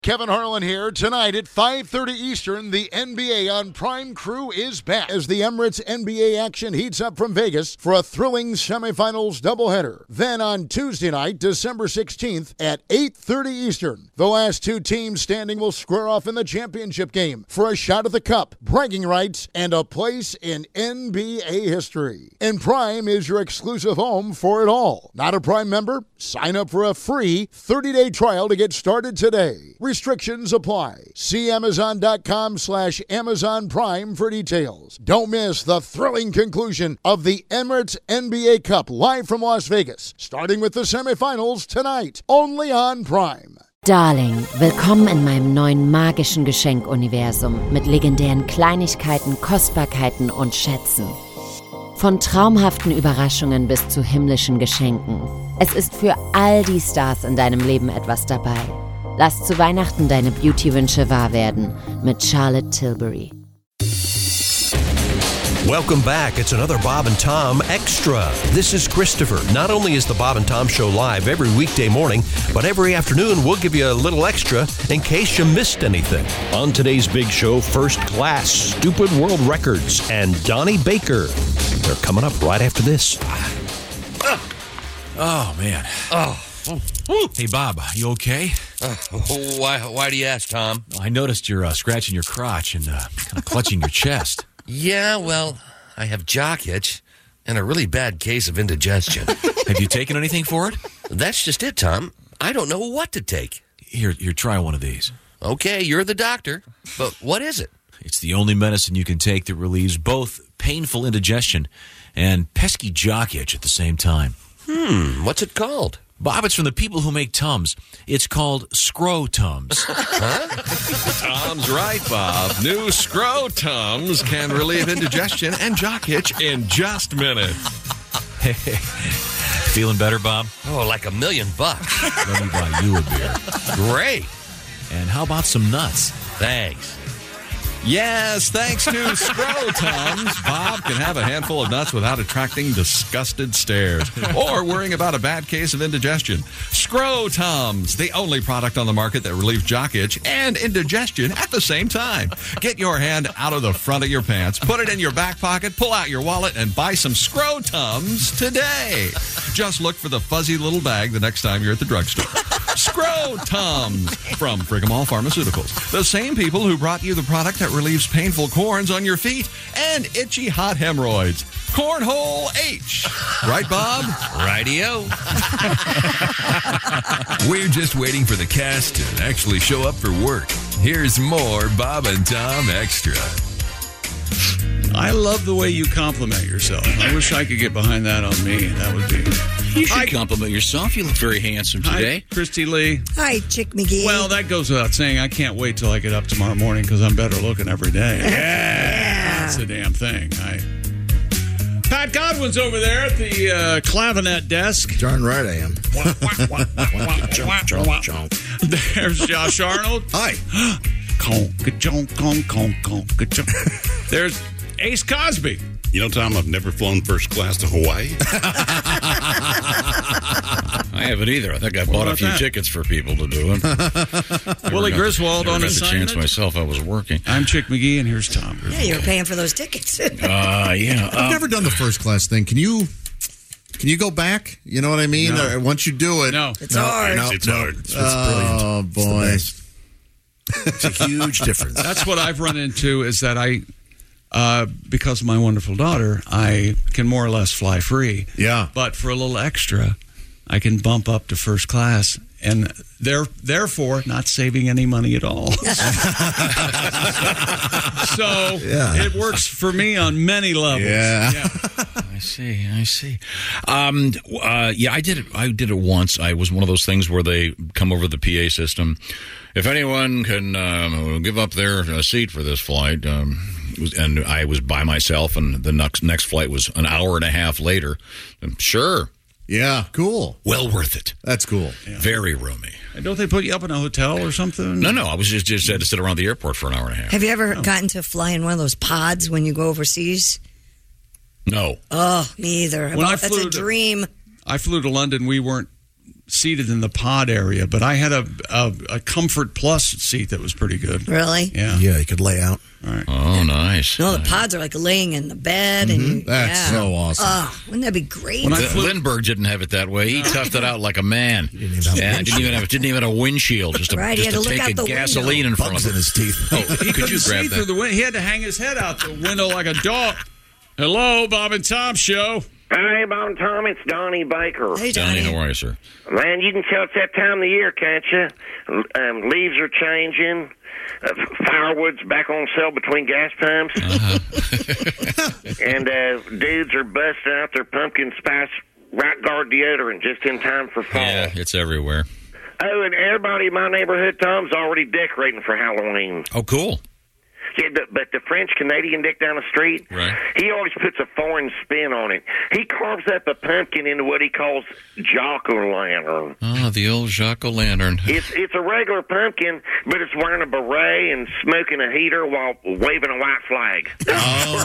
Kevin Harlan here. Tonight at 5:30 Eastern, the NBA on Prime Crew is back as the Emirates NBA action heats up from Vegas for a thrilling semifinals doubleheader. Then on Tuesday night, December 16th at 8:30 Eastern, the last two teams standing will square off in the championship game for a shot at the cup, bragging rights, and a place in NBA history. And Prime is your exclusive home for it all. Not a Prime member? Sign up for a free 30-day trial to get started today. Restrictions apply. See Amazon.com/Amazon Prime for details. Don't miss the thrilling conclusion of the Emirates NBA Cup live from Las Vegas, starting with the semifinals tonight, only on Prime. Darling, willkommen in meinem neuen magischen Geschenkuniversum mit legendären Kleinigkeiten, Kostbarkeiten und Schätzen. Von traumhaften Überraschungen bis zu himmlischen Geschenken. Es ist für all die Stars in deinem Leben etwas dabei. Lass zu Weihnachten deine Beauty-Wünsche wahr werden mit Charlotte Tilbury. Welcome back. It's another Bob and Tom Extra. This is Christopher. Not only is the Bob and Tom Show live every weekday morning, but every afternoon we'll give you a little extra in case you missed anything. On today's big show, First Class, Stupid World Records, and Donnie Baker. They're coming up right after this. Oh, man. Hey, Bob, you okay? Why do you ask, Tom? I noticed you're scratching your crotch and kind of clutching your chest. Yeah, well, I have jock itch and a really bad case of indigestion. Have you taken anything for it? That's just it, Tom. I don't know what to take. Here, try one of these. Okay, you're the doctor, but what is it? It's the only medicine you can take that relieves both painful indigestion and pesky jock itch at the same time. What's it called? Bob, it's from the people who make Tums. It's called Scro-Tums. Huh? Tom's right, Bob. New Scro-Tums can relieve indigestion and jock itch in just minutes. Feeling better, Bob? Oh, like $1 million. Let me buy you a beer. Great. And how about some nuts? Thanks. Yes, thanks to Scro-Tums, Bob can have a handful of nuts without attracting disgusted stares or worrying about a bad case of indigestion. Scro-Tums, the only product on the market that relieves jock itch and indigestion at the same time. Get your hand out of the front of your pants, put it in your back pocket, pull out your wallet, and buy some Scro-Tums today. Just look for the fuzzy little bag the next time you're at the drugstore. Scro-Tums from Frigamall Pharmaceuticals. The same people who brought you the product that relieves painful corns on your feet and itchy hot hemorrhoids. Cornhole H. Right, Bob? Rightio. We're just waiting for the cast to actually show up for work. Here's more Bob and Tom Extra. I love the way you compliment yourself. I wish I could get behind that on me. That would be... You should compliment yourself. You look very handsome today. Hi, Christy Lee. Hi, Chick McGee. Well, that goes without saying. I can't wait till I get up tomorrow morning because I'm better looking every day. Yeah. That's the damn thing. Pat Godwin's over there at the clavinet desk. Darn right I am. There's Josh Arnold. Hi. There's Ace Cosby. You know, Tom, I've never flown first class to Hawaii. I haven't either. I think I bought a few tickets for people to do it. Willie Griswold on assignment. Chance myself. I was working. I'm Chick McGee, and here's Tom Griswold. Yeah, you were paying for those tickets. Yeah. I've never done the first class thing. Can you go back? You know what I mean? No. Once you do it. No. It's hard. It's hard. It's brilliant. Oh, boy. It's a huge difference. That's what I've run into is that because of my wonderful daughter, I can more or less fly free. Yeah. But for a little extra, I can bump up to first class, and therefore not saving any money at all. So it works for me on many levels. Yeah. I see. I did it once. I was one of those things where they come over the PA system. If anyone can give up their seat for this flight, and I was by myself, and the next flight was an hour and a half later. Sure. Yeah, cool. Well worth it. That's cool. Yeah. Very roomy. And don't they put you up in a hotel or something? No. I was just had to sit around the airport for an hour and a half. Have you ever gotten to fly in one of those pods when you go overseas? No. Oh, me either. That's a dream. I flew to London. We weren't seated in the pod area, but I had a Comfort Plus seat that was pretty good. Really? Yeah. Yeah, you could lay out. All right. Oh, nice. No, the pods are like laying in the bed. And That's so awesome. Oh, wouldn't that be great? Lindbergh didn't have it that way. He toughed it out like a man. Didn't even have a windshield. Just Right, he had to look take out a the gasoline in front of him. in his teeth. Oh, could you grab See through that? the window. He had to hang his head out the window like a dog. Hello, Bob and Tom Show. Hey, Bob and Tom, it's Donnie Baker. Hey, Donnie, how are you, sir? Man, you can tell it's that time of the year, can't you? Leaves are changing. Firewood's back on sale between gas pumps. And dudes are busting out their pumpkin spice Right Guard deodorant just in time for fall. Yeah, it's everywhere. Oh, and everybody in my neighborhood, Tom's already decorating for Halloween. Oh, cool. Yeah, but the French-Canadian dick down the street, Right. He always puts a foreign spin on it. He carves up a pumpkin into what he calls jack-o'-lantern. Oh, the old jack-o'-lantern. It's a regular pumpkin, but it's wearing a beret and smoking a heater while waving a white flag. Oh,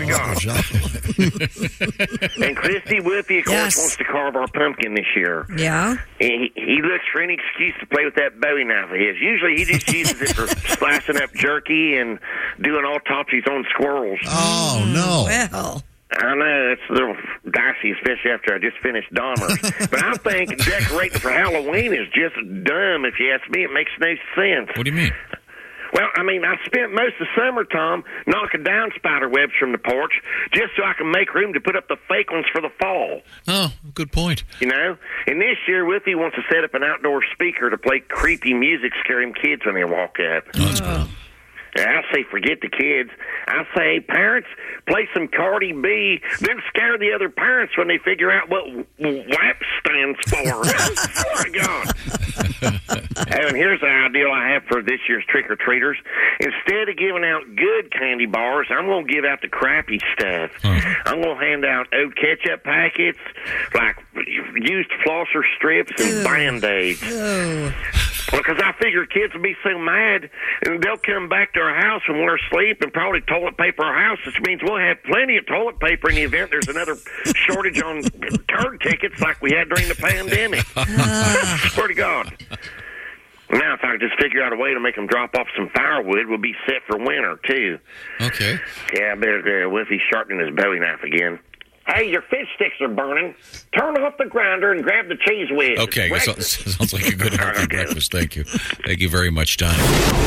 And Christy Whoopi, of course, wants to carve our pumpkin this year. Yeah? He looks for any excuse to play with that Bowie knife of his. Usually he just uses it for slicing up jerky and doing autopsies on squirrels. Oh, no. Well. I know, it's a little dicey, especially after I just finished Dahmer. But I think decorating for Halloween is just dumb, if you ask me. It makes no sense. What do you mean? Well, I mean, I spent most of summer, Tom, knocking down spider webs from the porch just so I can make room to put up the fake ones for the fall. Oh, good point. You know? And this year, Whippy wants to set up an outdoor speaker to play creepy music, scare them kids when they walk up. Oh, that's cool. I say forget the kids. I say, parents, play some Cardi B, then scare the other parents when they figure out what WAP stands for. Oh, my God. Oh, and here's the ideal I have for this year's trick-or-treaters. Instead of giving out good candy bars, I'm going to give out the crappy stuff. I'm going to hand out old ketchup packets, like used flosser strips and Band-Aids. Because I figure kids will be so mad, and they'll come back to our house when we're asleep and probably toilet paper our house, which means we'll have plenty of toilet paper in the event there's another shortage on turd tickets like we had during the pandemic. Swear to God. Now, if I could just figure out a way to make them drop off some firewood, we'll be set for winter, too. Okay. Yeah, I better with he's sharpening his Bowie knife again. Hey, your fish sticks are burning. Turn off the grinder and grab the cheese whiz. Okay, sounds like a good healthy breakfast. Thank you. Thank you very much, Donnie.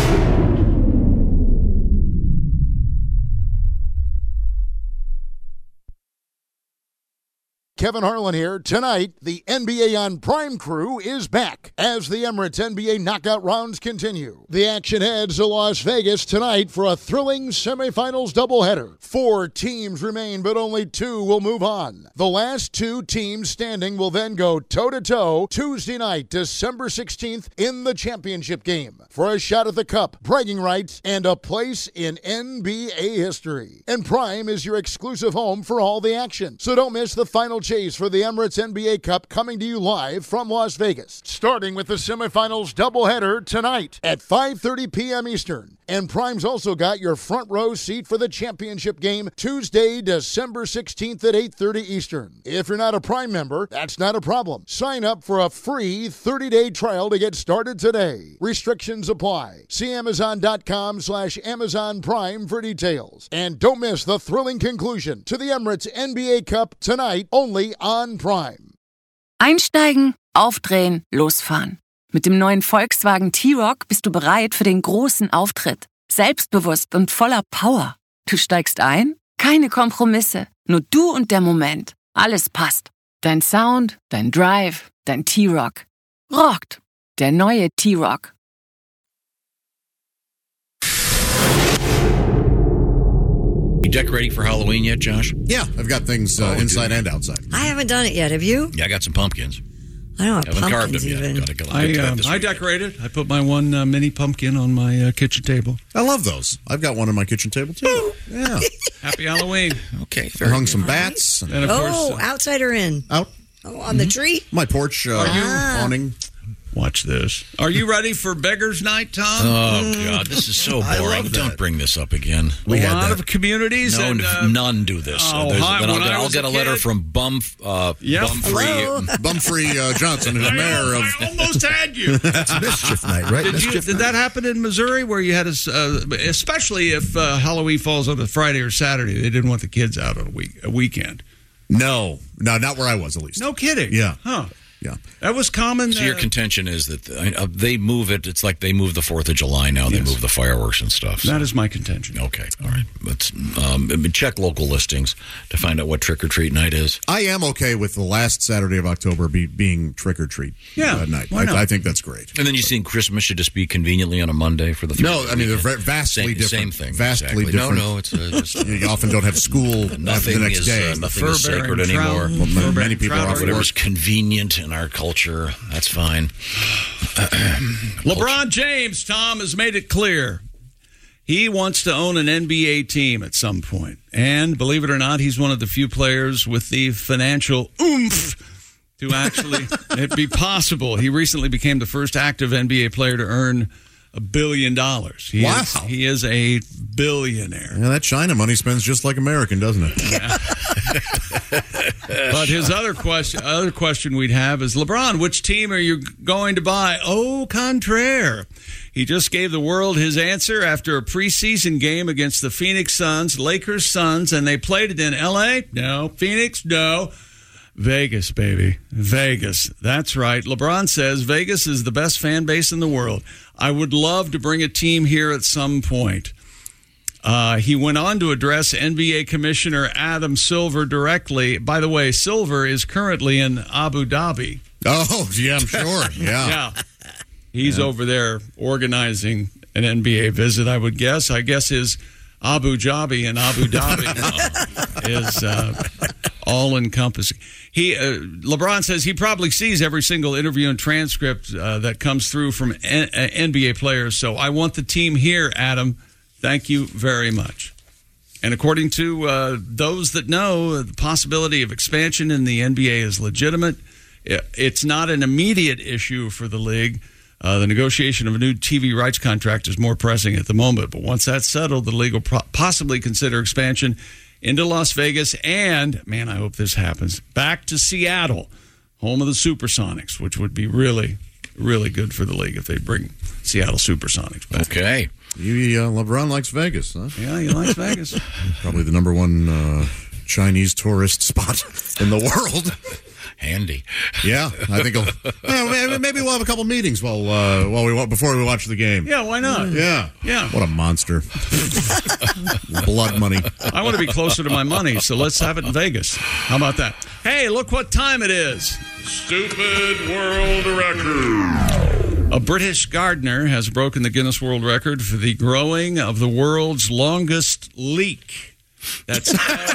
Kevin Harlan here. Tonight, the NBA on Prime crew is back as the Emirates NBA knockout rounds continue. The action heads to Las Vegas tonight for a thrilling semifinals doubleheader. 4 teams remain, but only 2 will move on. The last 2 teams standing will then go toe-to-toe Tuesday night, December 16th, in the championship game for a shot at the cup, bragging rights, and a place in NBA history. And Prime is your exclusive home for all the action. So don't miss the final chase for the Emirates NBA Cup, coming to you live from Las Vegas, starting with the semifinals doubleheader tonight at 5:30 p.m. Eastern. And Prime's also got your front row seat for the championship game Tuesday, December 16th at 8:30 Eastern. If you're not a Prime member, that's not a problem. Sign up for a free 30-day trial to get started today. Restrictions apply. See Amazon.com/Amazon Prime for details. And don't miss the thrilling conclusion to the Emirates NBA Cup tonight, only on Prime. Einsteigen, aufdrehen, losfahren. Mit dem neuen Volkswagen T-Roc bist du bereit für den großen Auftritt. Selbstbewusst und voller Power. Du steigst ein? Keine Kompromisse. Nur du und der Moment. Alles passt. Dein Sound, dein Drive, dein T-Roc. Rockt. Der neue T-Roc. You decorating for Halloween yet, Josh? Yeah, I've got things inside and outside. I haven't done it yet. Have you? Yeah, I got some pumpkins. I don't have Haven't carved pumpkins them even. yet. I decorated. I put my one mini pumpkin on my kitchen table. I love those. I've got one on my kitchen table, too. Yeah. Happy Halloween. Okay. I hung some bats. And of course, outside or in? Out. Oh, on the tree? My porch awning. Watch this. Are you ready for Beggars Night, Tom? Oh, God, this is so boring. Don't bring this up again. A lot of communities. No, and, none do this. Then I'll get a letter from Bumfree Johnson, who's mayor of... I almost had you. That's Mischief Night, right? Did that happen in Missouri where you had especially if Halloween falls on a Friday or Saturday, they didn't want the kids out on a weekend? No, not where I was, at least. No kidding. Yeah. Huh. Yeah. That was common. So your contention is that they move it. It's like they move the 4th of July now. They move the fireworks and stuff. So. That is my contention. Okay. All right. Let's check local listings to find out what trick-or-treat night is. I am okay with the last Saturday of October being trick-or-treat night. I think that's great. And then you think Christmas should just be conveniently on a Monday for the No, I mean, they're vastly different. Same thing. Vastly different. No, it's just... You often don't have school after the next day. Nothing is sacred anymore. Well, many people are off whatever's convenient in our culture. That's fine. LeBron James, Tom, has made it clear he wants to own an NBA team at some point. And believe it or not, he's one of the few players with the financial oomph to actually it be possible. He recently became the first active NBA player to earn $1 billion. He is a billionaire. Yeah, that China money spends just like American, doesn't it? Yeah. But his other question we'd have is, LeBron, which team are you going to buy? Au contraire. He just gave the world his answer after a preseason game against the Phoenix Suns, Lakers Suns, and they played it in L.A. No. Phoenix? No. Vegas, baby. Vegas. That's right. LeBron says Vegas is the best fan base in the world. I would love to bring a team here at some point. He went on to address NBA Commissioner Adam Silver directly. By the way, Silver is currently in Abu Dhabi. Oh, yeah, I'm sure. Yeah. He's over there organizing an NBA visit, I would guess. I guess his Abu Dhabi and Abu Dhabi is all-encompassing. LeBron says he probably sees every single interview and transcript that comes through from NBA players. So I want the team here, Adam. Thank you very much. And according to those that know, the possibility of expansion in the NBA is legitimate. It's not an immediate issue for the league. The negotiation of a new TV rights contract is more pressing at the moment. But once that's settled, the league will possibly consider expansion into Las Vegas and, man, I hope this happens, back to Seattle, home of the Supersonics, which would be really, really good for the league if they bring Seattle Supersonics back. Okay. LeBron likes Vegas, huh? Yeah, he likes Vegas. Probably the number one Chinese tourist spot in the world. Handy. Yeah, I think maybe we'll have a couple meetings before we watch the game. Yeah, why not? Yeah. What a monster. Blood money. I want to be closer to my money, so let's have it in Vegas. How about that? Hey, look what time it is. Stupid World Record. A British gardener has broken the Guinness World Record for the growing of the world's longest leek. That's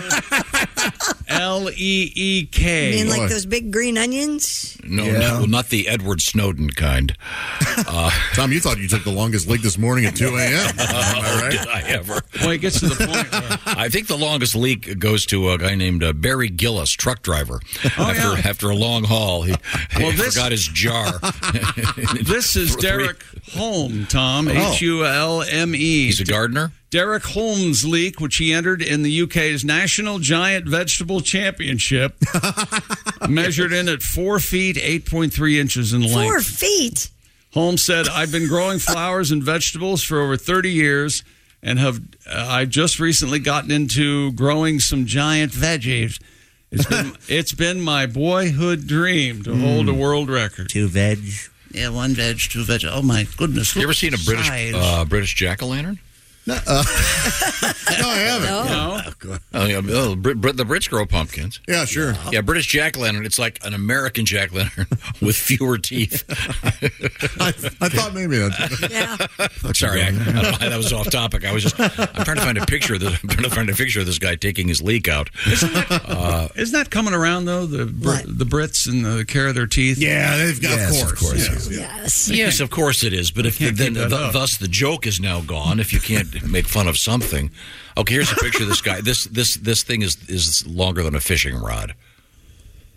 L-E-E-K. You mean like those big green onions? No, not the Edward Snowden kind. Tom, you thought you took the longest leak this morning at 2 a.m. Am I right? Did I ever? Well, it gets to the point. I think the longest leak goes to a guy named Barry Gillis, truck driver. After a long haul, he forgot his jar. This is Derek Holm, Tom, H-U-L-M-E. He's a gardener? Derek Holmes' leek, which he entered in the UK's National Giant Vegetable Championship, measured in at 4 feet, 8.3 inches in length. 4 feet? Holmes said, I've been growing flowers and vegetables for over 30 years and I've just recently gotten into growing some giant veggies. It's been my boyhood dream to hold a world record. 2 veg. Yeah, 1 veg, 2 veg. Oh, my goodness. You ever seen a British jack-o'-lantern? No, I haven't. No. The Brits grow pumpkins. Yeah, sure. Yeah, British jack-o'-lantern. It's like an American jack-o'-lantern with fewer teeth. I thought maybe that. Yeah. Sorry, that was off topic. I'm trying to find a picture of this. I'm trying to find a picture of this guy taking his leek out. Isn't that coming around though? The Brits and the care of their teeth. Yeah, they've got. Yes, of course. Yes, of course it is. But thus the joke is now gone. If you can't make fun of something. Okay, here's a picture of this guy. This thing is longer than a fishing rod.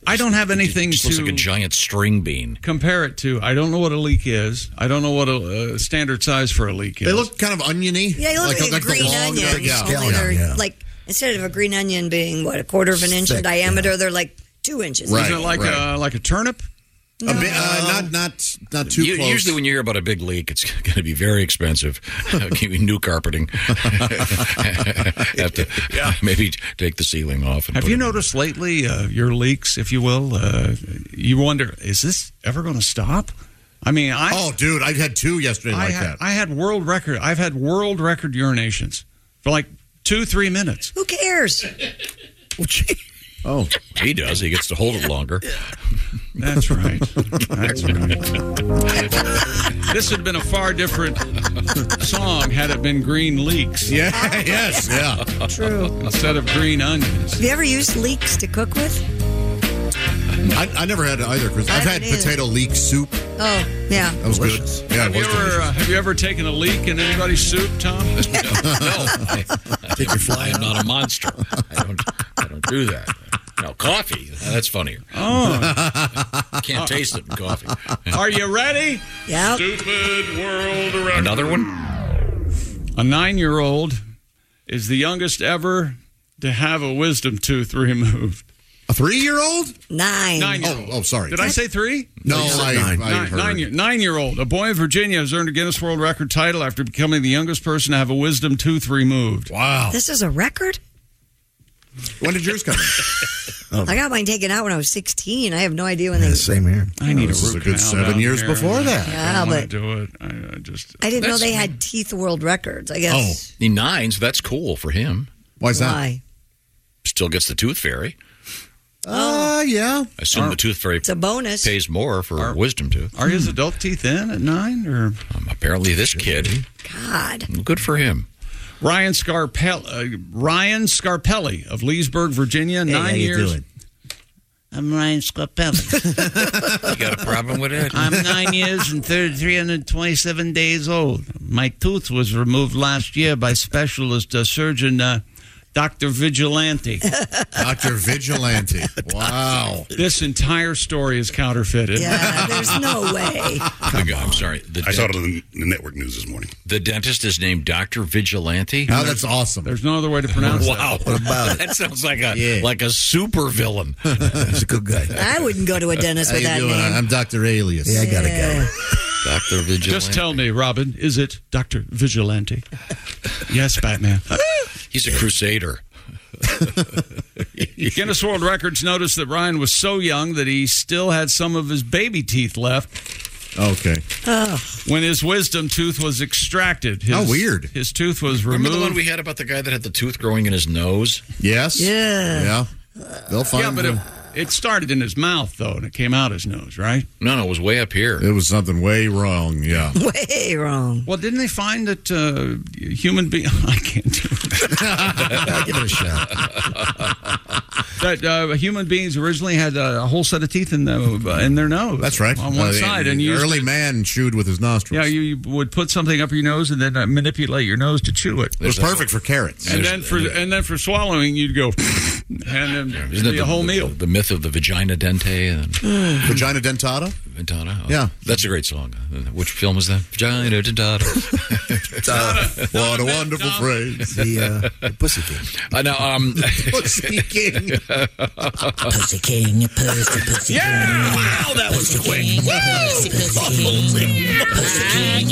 I don't have anything Just to looks like a giant string bean. compare it to. I don't know what a leek is. I don't know what a standard size for a leek is. They look kind of oniony. Yeah, you look like a green onion. Only they're like, instead of a green onion being, what, a quarter of an inch in diameter, they're like 2 inches. Is it like a turnip? No. Not too close. Usually when you hear about a big leak, it's going to be very expensive. Give me new carpeting. Have to maybe take the ceiling off. Have you noticed lately your leaks, if you will? You wonder, is this ever going to stop? I mean, oh, dude, I had 2 yesterday that. I had world record. I've had world record urinations for like 2-3 minutes. Who cares? Oh, he does. He gets to hold it longer. That's right. That's right. This had been a far different song had it been green leeks. Yeah, yes, yeah. True. Instead of green onions. Have you ever used leeks to cook with? I never had it either, Chris. I've had potato leek soup. Oh, yeah. That was good. Yeah, Have you ever taken a leak in anybody's soup, Tom? No. Take your fly. I'm not a monster. I don't do that. No, coffee. That's funnier. Oh. Can't taste it in coffee. Are you ready? Yeah. Stupid world record. Another one? A 9-year-old is the youngest ever to have a wisdom tooth removed. A 3-year-old? 9. 9-year-old. Oh, sorry. Did I say 3? No, I heard. 9-year-old. A boy in Virginia has earned a Guinness World Record title after becoming the youngest person to have a wisdom tooth removed. Wow. This is a record? When did yours come in? I got mine taken out when I was 16. I have no idea when they... Same here. I need this is a good 7 years before that. Yeah, but... do it. I didn't know they had teeth world records, I guess. Oh, the 9, so that's cool for him. Why's that? Why? Still gets the tooth fairy. Yeah. I assume the tooth fairy it's a bonus. pays more for wisdom tooth. Are his adult teeth in at 9? Or apparently this kid. God. Good for him. Ryan Scarpelli of Leesburg, Virginia, 9 years. Doing? I'm Ryan Scarpelli. You got a problem with it? I'm 9 years and 327 days old. My tooth was removed last year by specialist surgeon Dr. Vigilante. Dr. Vigilante. Wow. This entire story is counterfeited. Yeah, there's no way. I'm sorry. I saw it on the network news this morning. The dentist is named Dr. Vigilante? Oh, that's awesome. There's no other way to pronounce wow. that. What about it? That sounds like a super villain. He's a good guy. I wouldn't go to a dentist with that name. I'm Dr. Alias. Yeah, I gotta go. Dr. Vigilante. Just tell me, Robin, is it Dr. Vigilante? Yes, Batman. He's a crusader. Guinness World Records noticed that Ryan was so young that he still had some of his baby teeth left. Okay. When his wisdom tooth was extracted. How weird. His tooth was removed. Remember the one we had about the guy that had the tooth growing in his nose? Yes. Yeah. They'll find Yeah, but it started in his mouth, though, and it came out his nose, right? No, it was way up here. It was something way wrong, yeah. Way wrong. Well, didn't they find that human beings... I can't do it. I'll give it a shot. That human beings originally had a whole set of teeth in their nose. That's right. On one side. And early man chewed with his nostrils. Yeah, you would put something up your nose and then manipulate your nose to chew it. It was perfect for carrots. And then for swallowing, you'd go... And then it'd be a whole meal. The myth of the vagina dente. Vagina dentata? Dentata. Oh, yeah. That's a great song. Which film was that? Vagina dentata. What a wonderful phrase. The Pussy King. Pussy King. Pussy King, Pussy King. Yeah! Wow, that was quick. Pussy King, Pussy King,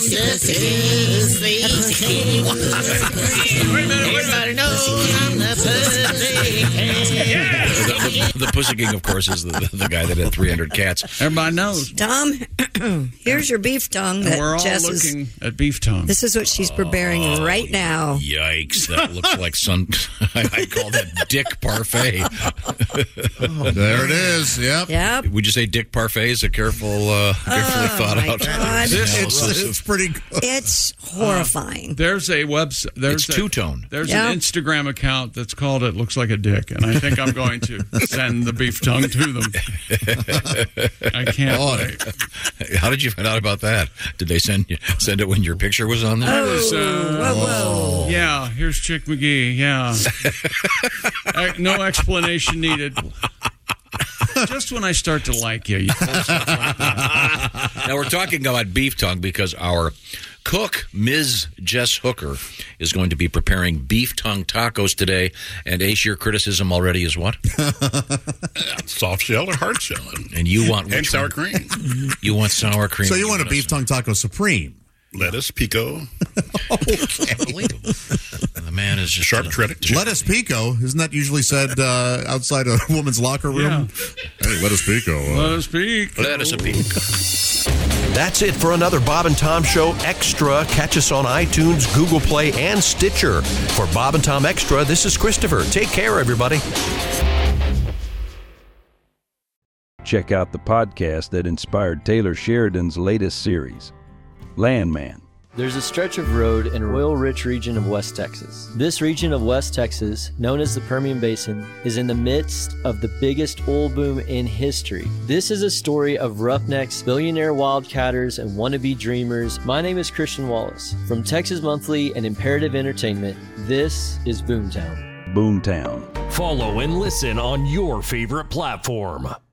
Everybody knows I'm the Pussy King. The Pussy King, of course, is the guy that had 300 cats. Everybody knows. Tom, here's your beef tongue. And we're all Jess looking at beef tongue. This is what she's preparing right now. Yikes! That looks like I call that dick parfait. There it is. Yep. Yep. Would you say dick parfait is a carefully thought out? God. It's pretty good. It's horrifying. There's a website. It's two-tone. There's an Instagram account that's called "It Looks Like a Dick," and I think I'm going to send the beef tongue to them. I can't wait. How did you find out about that? Did they send it when your picture was on there? Whoa. Yeah, here's Chick McGee. Yeah. No explanation needed. Just when I start to like you pull stuff like that. Now, we're talking about beef tongue because our cook, Ms. Jess Hooker, is going to be preparing beef tongue tacos today. And Ace, your criticism already is what? Soft shell or hard shell. And you want and sour cream. You want sour cream. So you want a beef tongue taco supreme. Lettuce, pico. Unbelievable. The man is just sharp shredded. Lettuce pico. Isn't that usually said outside a woman's locker room? Yeah. Hey, lettuce pico. Lettuce pico. Lettuce pico. That's it for another Bob and Tom Show Extra. Catch us on iTunes, Google Play, and Stitcher. For Bob and Tom Extra, this is Christopher. Take care, everybody. Check out the podcast that inspired Taylor Sheridan's latest series, Landman. There's a stretch of road in an oil-rich region of West Texas. This region of West Texas, known as the Permian Basin, is in the midst of the biggest oil boom in history. This is a story of roughnecks, billionaire wildcatters, and wannabe dreamers. My name is Christian Wallace. From Texas Monthly and Imperative Entertainment, this is Boomtown. Boomtown. Follow and listen on your favorite platform.